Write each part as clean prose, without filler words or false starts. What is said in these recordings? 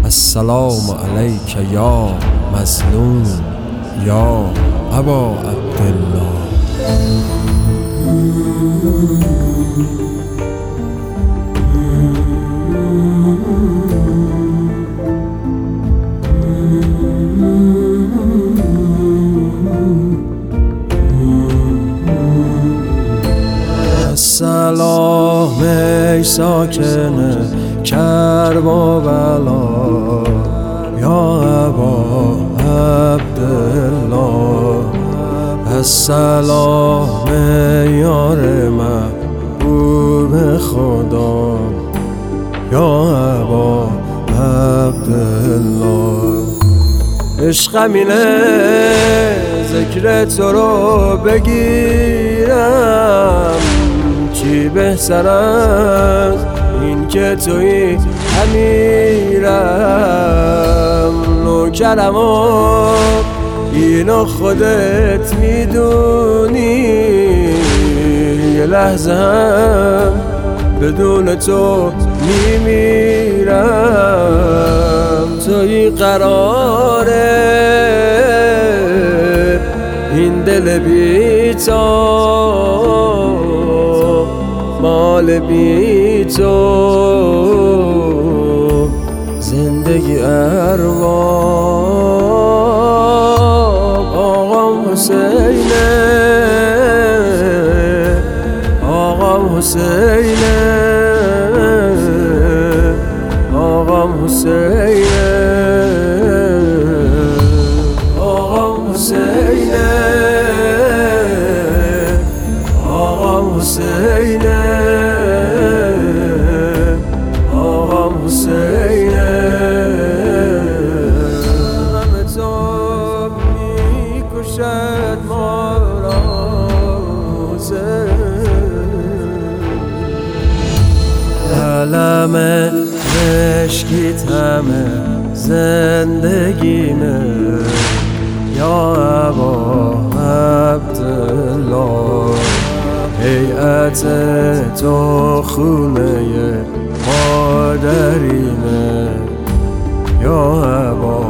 السلام علیک یا مظلوم یا ابا عبدالله. سلام ای ساکن کربلا یا ابا عبدالله. السلام ای یار محبوب خدا یا ابا عبدالله. عشقم اینه ذکر تو رو بگیرم، چی بهتر از این که توی امیرم. نوکرم و اینو خودت میدونی، یه لحظه هم بدون تو میمیرم. توی قراره این دل بی تو مال بی تو زندگی ارباب. آقام حسینه، آقام حسینه، آقام حسینه، آقام حسینه، آقام حسینه، آقام حسینه. غم تو میکشد ما را علم مشکیت همه زندگیمه یا ابا عبدالله. هیئت تو خونه مادرینه یا ابا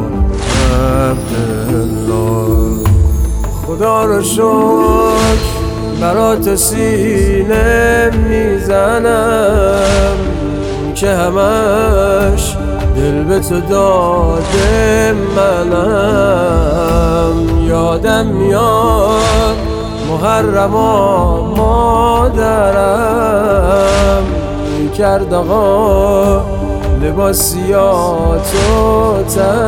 عبدالله. خدا رو شکر برات سینه میزنم که همش دل به تو داده منم. یادم میاد محرما مادرم میکرد آقا لباسیاتو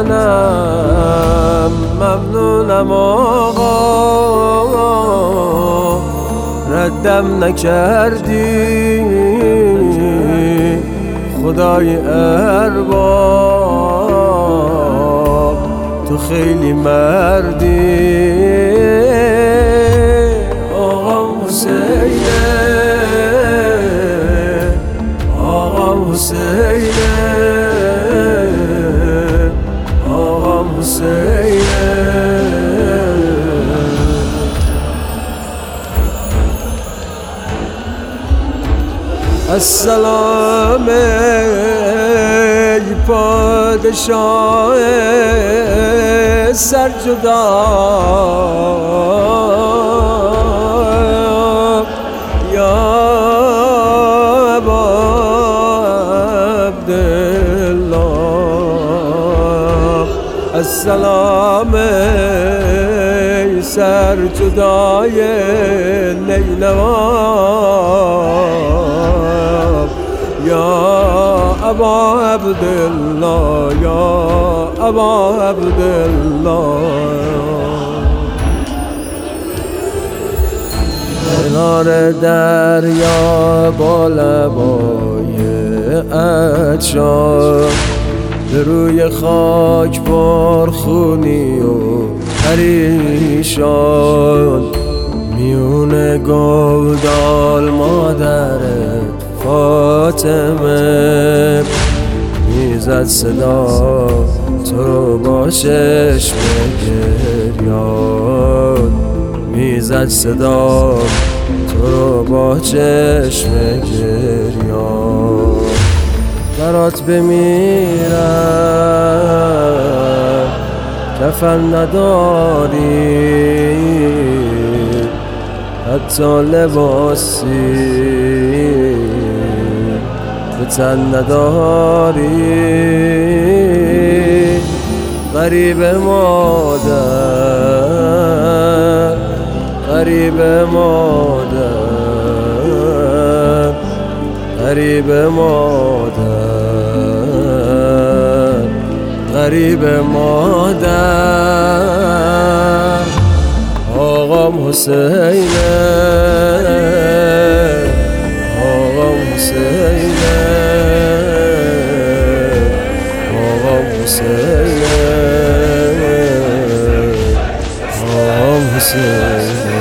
تنم. ممنونم آقا ردم نکردی، خدای ارباب تو خیلی مردی. آقام حسینه، آقام حسینه، آقام حسینه. السلام ای پادشاه سرجدا یا ابا عبدالله. السلام ای سرجدای نینوا یا ابا عبدالله، یا ابا عبدالله. کنار دریا با لبای عطشان به روی خاک پرخونی و پریشان، میونه گودال مادرت فاطمه میزد صدا تو رو با چشم گریان، میزد صدا تو رو با چشم گریان. برات بمیرم کفن نداری حتی لباسی به تن نداری غریب مادر غریب مادر غریب مادر غریب مادر آقام حسینه آقام حسینه آقام حسینه آقام حسینه